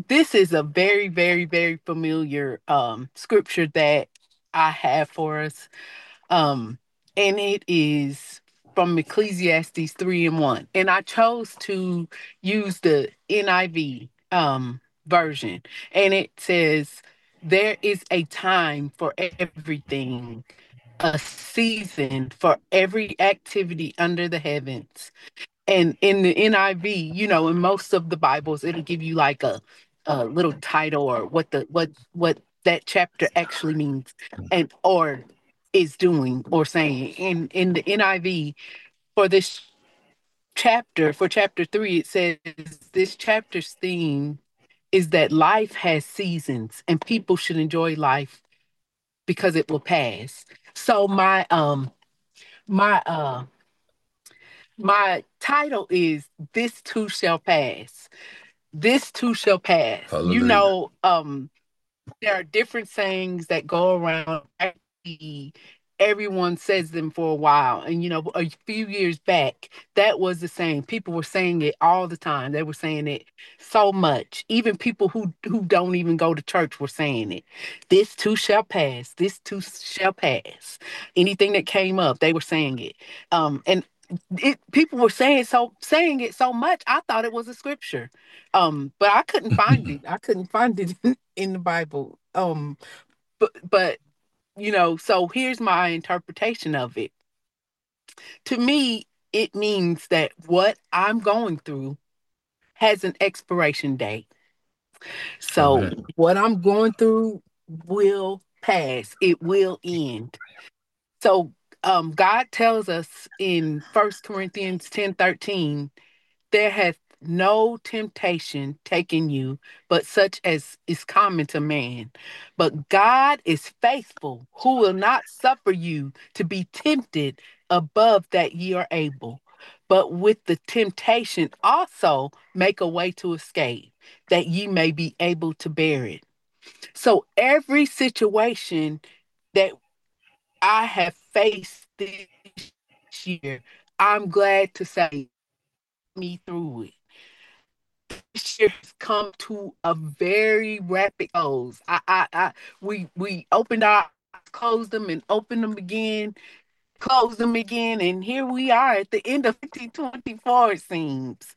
this is a very, very, very familiar scripture that I have for us. Um, and it is from Ecclesiastes 3:1. And I chose to use the NIV version. And it says, there is a time for everything, a season for every activity under the heavens. And in the NIV, in most of the Bibles, it'll give you like a little title or what that chapter actually means and or is doing or saying. In the NIV for this chapter, for chapter 3, it says this chapter's theme is that life has seasons and people should enjoy life because it will pass. So my my title is This Too Shall Pass. This too shall pass. Hallelujah. There are different sayings that go around. Actually, everyone says them for a while. And, a few years back, that was the same. People were saying it all the time. They were saying it so much. Even people who don't even go to church were saying it. This too shall pass. This too shall pass. Anything that came up, they were saying it. And people were saying it so much, I thought it was a scripture. But I couldn't find it. I couldn't find it in the Bible. But so here's my interpretation of it. To me, it means that what I'm going through has an expiration date. So Amen. what I'm going through will pass. It will end. So God tells us in First Corinthians 10:13, there hath no temptation taken you, but such as is common to man. But God is faithful, who will not suffer you to be tempted above that ye are able. But with the temptation also make a way to escape, that ye may be able to bear it. So every situation that I have faced this year, I'm glad to say me through it. This year has come to a very rapid close. We opened our eyes, closed them, and opened them again, closed them again, and here we are at the end of 2024. It seems,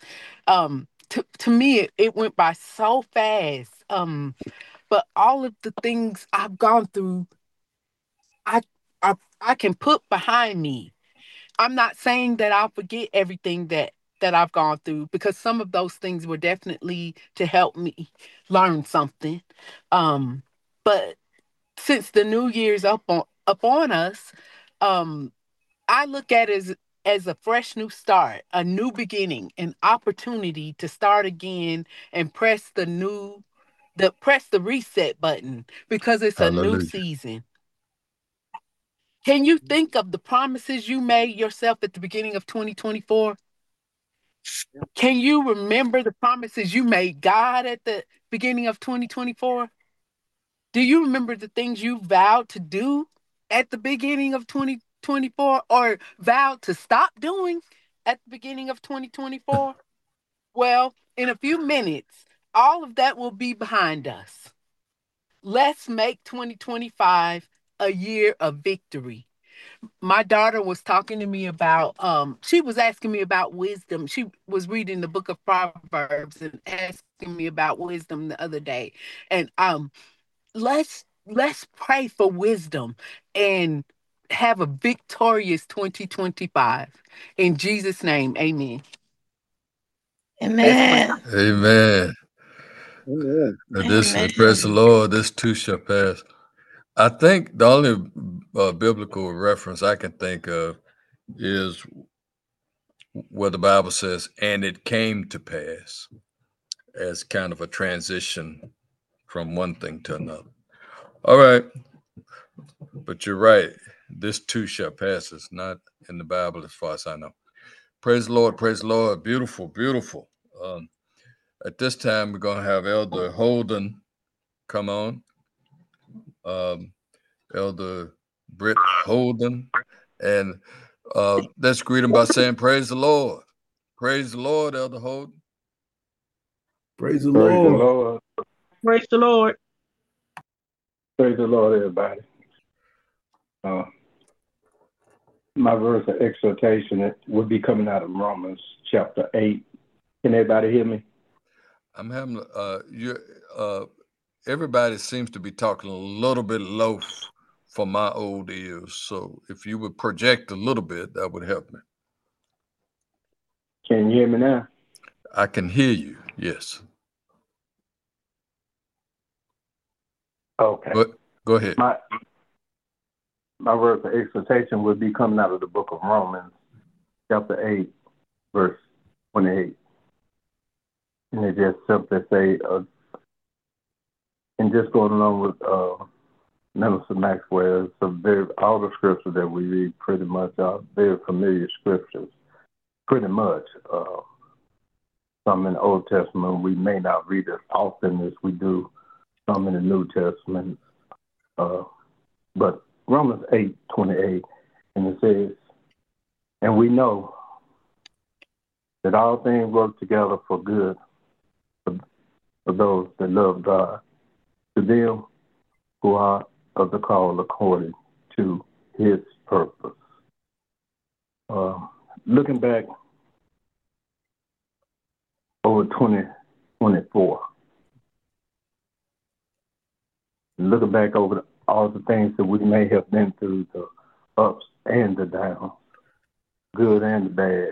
to me, it went by so fast. But all of the things I've gone through, I I can put behind me. I'm not saying that I'll forget everything that I've gone through because some of those things were definitely to help me learn something. Um, but since the new year's upon us, um, I look at it as a fresh new start, a new beginning, an opportunity to start again and press the reset button because it's a new Hallelujah. season. Can you think of the promises you made yourself at the beginning of 2024? Can you remember the promises you made God at the beginning of 2024? Do you remember the things you vowed to do at the beginning of 2024 or vowed to stop doing at the beginning of 2024? Well, in a few minutes, all of that will be behind us. Let's make 2025 a year of victory. My daughter was talking to me about she was asking me about wisdom. She was reading the book of Proverbs and asking me about wisdom the other day. And let's pray for wisdom and have a victorious 2025. In Jesus' name, amen. That's my Amen. Amen. Amen. This praise the Amen. Lord. This too shall pass. I think the only biblical reference I can think of is where the Bible says, "And it came to pass," as kind of a transition from one thing to another. All right, but you're right. This too shall pass. It's not in the Bible, as far as I know. Praise the Lord. Praise the Lord. Beautiful, beautiful. Um, at this time, we're gonna have Elder Holden come on. Um, Elder Britt Holden, and let's greet him by saying, "Praise the Lord." Praise the Lord, Elder Holden. Praise the Praise the Lord. Lord. Praise the Lord. Praise the Lord, everybody. My verse of exhortation it would be coming out of Romans chapter 8. Can everybody hear me? I'm having everybody seems to be talking a little bit low for my old ears. So if you would project a little bit, that would help me. Can you hear me now? I can hear you. Yes. Okay. Go ahead. My verse of exhortation would be coming out of the book of Romans, chapter 8, verse 28. And it just simply say, and just going along with Minister Maxwell, all the scriptures that we read pretty much are very familiar scriptures. Pretty much. Some in the Old Testament we may not read as often as we do some in the New Testament. But Romans 8:28, and it says, and we know that all things work together for good for those that love God, to them who are of the call according to his purpose. Looking back over 2024, looking back over all the things that we may have been through, the ups and the downs, good and the bad.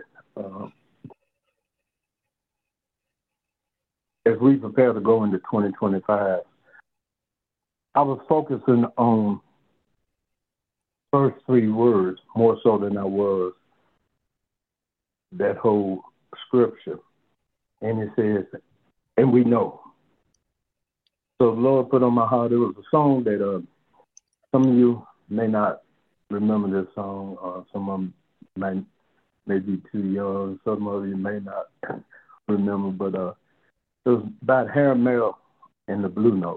As we prepare to go into 2025, I was focusing on first three words more so than I was that whole scripture. And it says, and we know. So the Lord put on my heart, it was a song that some of you may not remember this song, some of them may be too young, some of you may not remember, but it was about Harry Merrill and the Blue Notes.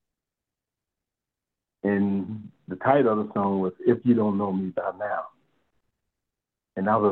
And the title of the song was If You Don't Know Me By Now. And I was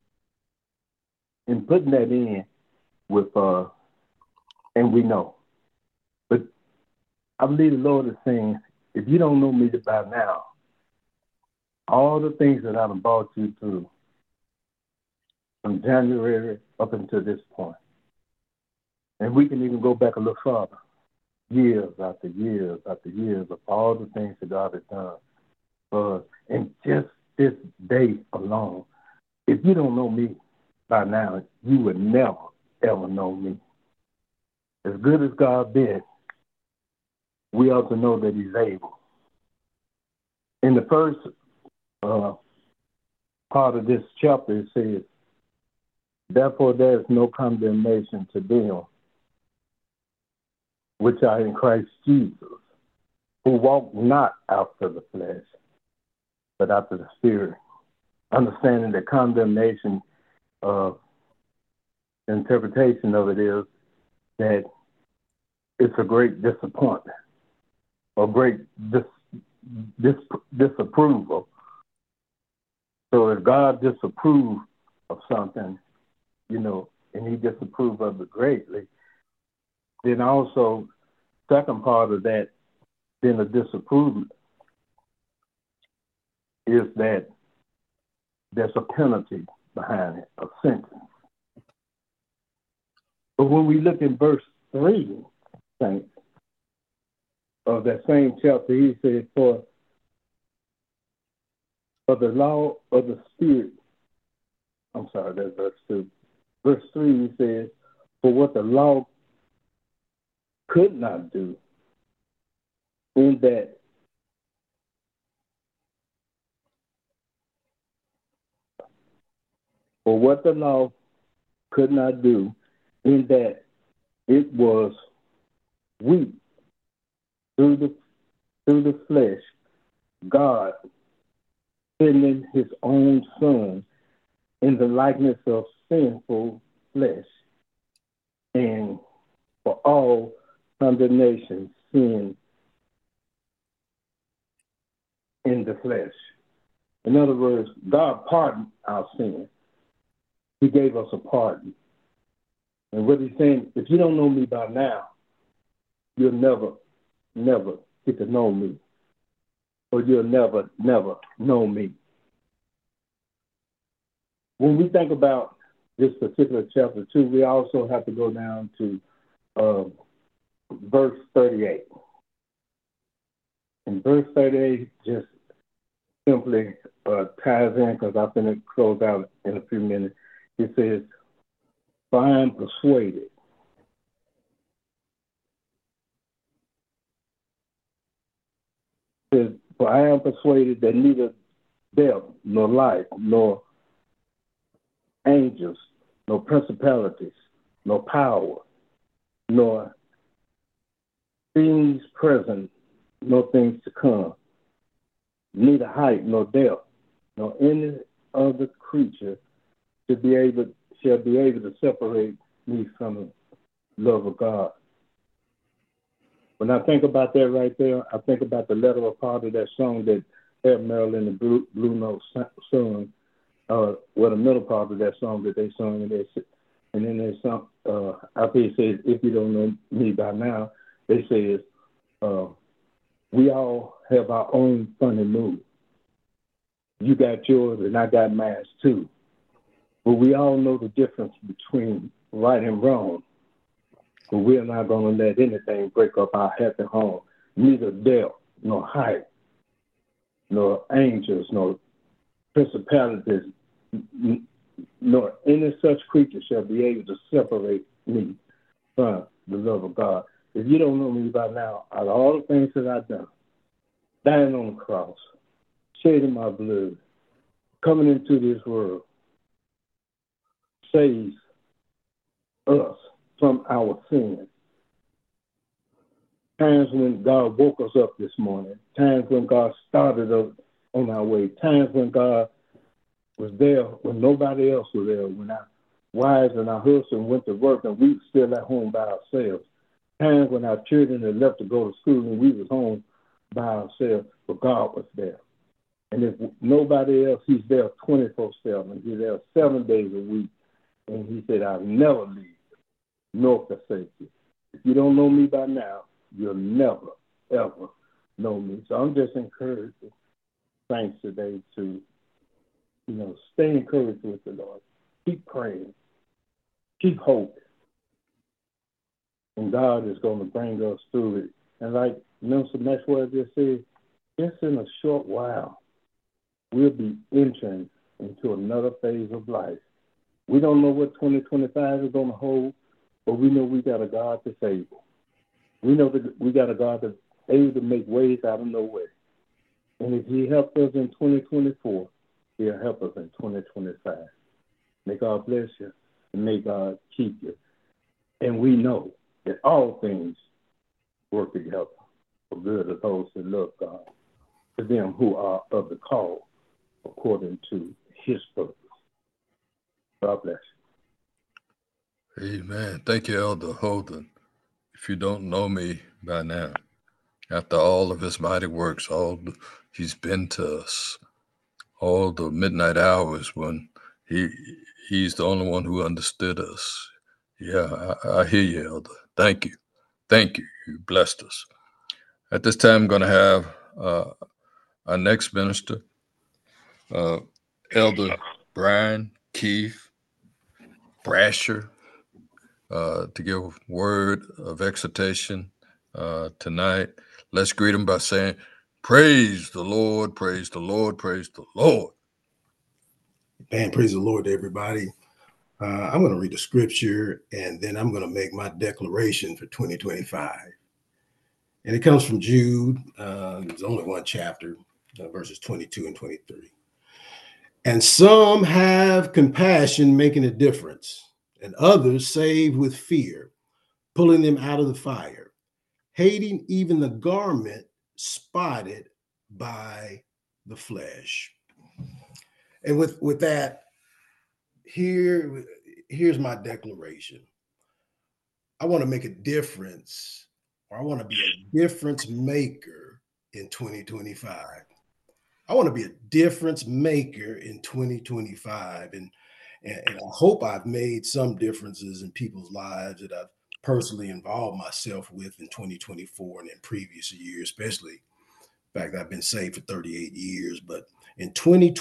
in putting that in with, and we know. But I believe the Lord is saying, if you don't know me by now, all the things that I've brought you through from January up until this point, and we can even go back a little farther, years after years after years of all the things that God has done for us. And just this day alone, if you don't know me by now, you would never, ever know me. As good as God been, we ought to know that he's able. In the first part of this chapter, it says, therefore there is no condemnation to them which are in Christ Jesus, who walk not after the flesh, but after the Spirit. Understanding that condemnation, the interpretation of it is that it's a great disappointment or great disapproval. So if God disapproves of something, and he disapproved of it greatly, then also, second part of that, then a disapproval is that there's a penalty behind it, a sentence. But when we look in verse 3, saints, of that same chapter, he says, for the law of the Spirit, I'm sorry, that's verse 2. Verse 3, he says, for what the law could not do, in that for what the law could not do, in that it was weak through the flesh, God sending his own Son in the likeness of sinful flesh, and for all condemnation, sin in the flesh. In other words, God pardoned our sin. He gave us a pardon. And what he's saying, if you don't know me by now, you'll never get to know me, or you'll never know me. When we think about this particular chapter 2, we also have to go down to verse 38. And verse 38 just simply ties in, because I'm going to close out in a few minutes. It says, "For I am persuaded." It says, "For I am persuaded that neither death, nor life, nor angels, nor principalities, nor power, nor things present, nor things to come, neither height nor depth, nor any other creature shall be able to separate me from the love of God." When I think about that right there, I think about the latter part of that song that Ed Marilyn and Blue Note sung, the middle part of that song that they sung, and then they sung, after he says, "If you don't know me by now," they says, "We all have our own funny mood. You got yours and I got mine too. But we all know the difference between right and wrong. But we're not going to let anything break up our happy home. Neither death, nor height, nor angels, nor principalities, nor any such creature shall be able to separate me from the love of God." If you don't know me by now, out of all the things that I've done, dying on the cross, shedding my blood, coming into this world, saves us from our sins. Times when God woke us up this morning, times when God started us on our way, times when God was there when nobody else was there, when our wives and our husbands went to work and we were still at home by ourselves, times when our children had left to go to school and we was home by ourselves, but God was there. And if nobody else, he's there 24/7. He's there 7 days a week. And he said, "I'll never leave you, nor forsake you." If you don't know me by now, you'll never, ever know me. So I'm just encouraged, thanks today, to, stay encouraged with the Lord. Keep praying. Keep hoping. And God is going to bring us through it. And like Minister Maxwell just said, just in a short while, we'll be entering into another phase of life. We don't know what 2025 is going to hold, but we know we got a God to save. We know that we got a God that's able to make ways out of no way. And if he helped us in 2024, he'll help us in 2025. May God bless you, and may God keep you. And we know that all things work together for good of those that love God, to them who are of the call according to his purpose. God bless you. Amen. Thank you, Elder Holden. If you don't know me by now, after all of his mighty works, he's been to us, all the midnight hours when he's the only one who understood us. Yeah, I hear you, Elder. Thank you. Thank you. You blessed us. At this time, I'm going to have our next minister, Elder Brian Keith Brasher, to give a word of exhortation tonight. Let's greet him by saying, "Praise the Lord, praise the Lord, praise the Lord." Man, praise the Lord to everybody. I'm going to read the scripture, and then I'm going to make my declaration for 2025. And it comes from Jude. There's only one chapter, verses 22 and 23. "And some have compassion, making a difference, and others save with fear, pulling them out of the fire, hating even the garment spotted by the flesh." And with that, here's my declaration. I want to make a difference, or I want to be a difference maker in 2025. I want to be a difference maker in 2025. And I hope I've made some differences in people's lives, that I've personally involved myself with in 2024 and in previous years, especially. In fact, I've been saved for 38 years, but in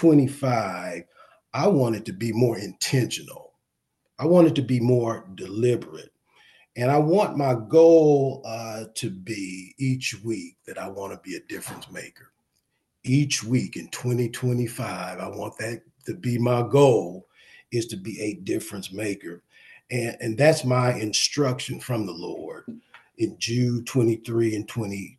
2025, I wanted to be more intentional. I wanted to be more deliberate. And I want my goal to be each week that I want to be a difference maker. Each week in 2025, I want that to be my goal, is to be a difference maker. And that's my instruction from the Lord in Jude 23 and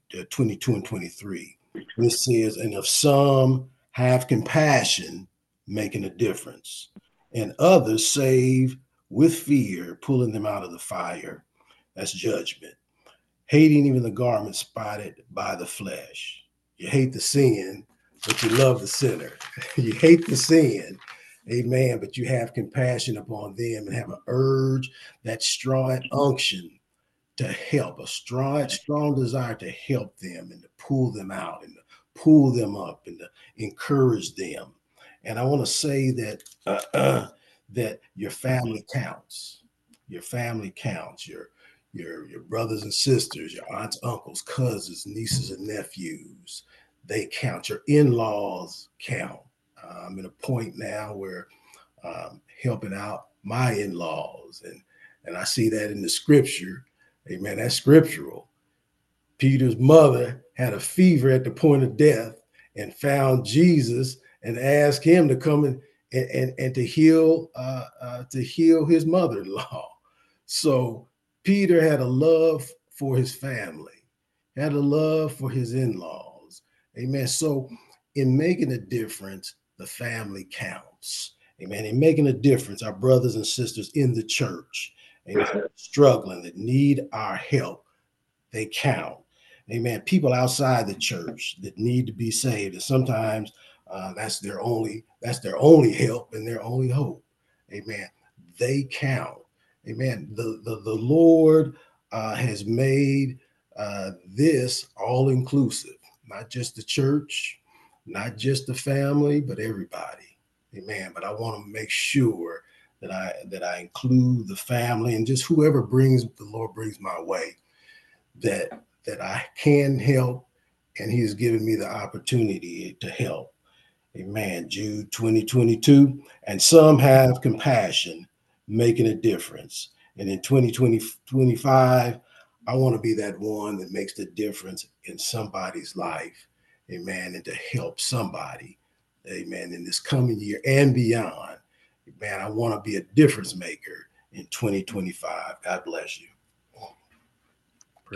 22 and 23. It says, and if some have compassion, making a difference, and others save with fear, pulling them out of the fire. That's judgment. Hating even the garment spotted by the flesh. You hate the sin, but you love the sinner. You hate the sin, amen, but you have compassion upon them and have an urge, that strong unction to help, a strong desire to help them and to pull them out and to pull them up and to encourage them. And I want to say that that your family counts. Your family counts. Your brothers and sisters, your aunts, uncles, cousins, nieces, and nephews, they count. Your in-laws count. I'm at a point now where helping out my in-laws, and I see that in the scripture. Amen. That's scriptural. Peter's mother had a fever at the point of death and found Jesus and asked him to come and to heal his mother-in-law. So Peter had a love for his family, had a love for his in-laws. Amen. So in making a difference, the family counts. Amen. In making a difference, our brothers and sisters in the church, amen, struggling, that need our help, they count. Amen. People outside the church that need to be saved, and sometimes that's their only help and their only hope. Amen. They count. Amen. The Lord has made this all inclusive, not just the church, not just the family, but everybody. Amen. But I want to make sure that I include the family and just whoever the Lord brings my way, that I can help, and He has given me the opportunity to help. Amen. Jude 2022. And some have compassion, making a difference. And in 2025, I want to be that one that makes the difference in somebody's life. Amen. And to help somebody. Amen. In this coming year and beyond. Amen. I want to be a difference maker in 2025. God bless you.